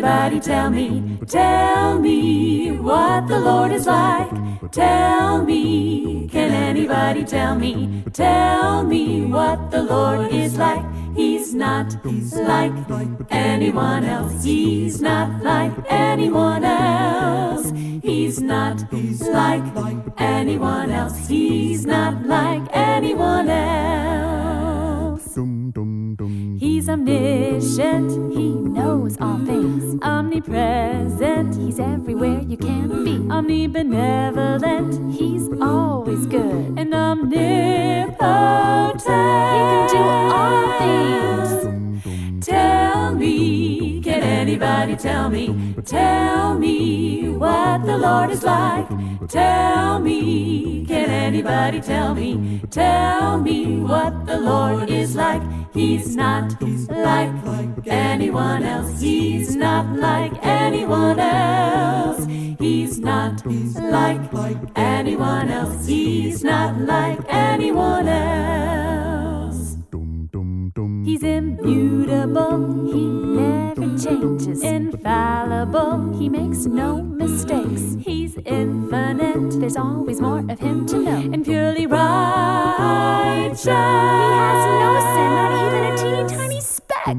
anybody tell me what the Lord is like? Tell me, can anybody tell me what the Lord is like? He's not like anyone else. He's not like anyone else. He's not like anyone else. He's not like anyone else. He's omniscient, he knows all things. Omnipresent, he's everywhere you can be. Omnibenevolent, he's always good. And omnipotent, he can do all things. Tell me, can anybody tell me what the Lord is like? Tell me, can anybody tell me what the Lord is like? He's not like anyone else. He's not like anyone else. He's not like anyone else. He's not like anyone else. He's immutable, he never changes. Infallible, he makes no mistakes. He's infinite, there's always more of him to know. And purely righteous, he has no sin, not even a teeny tiny speck.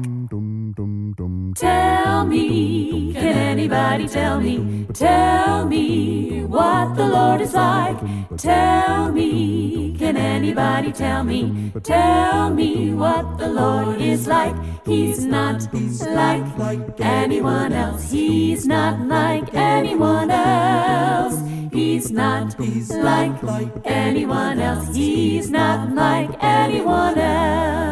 Tell me, can anybody tell me what the Lord is like? Tell me, can anybody tell me what the Lord is like? He's not like anyone else. He's not like anyone else. He's not like anyone else. He's not like anyone else.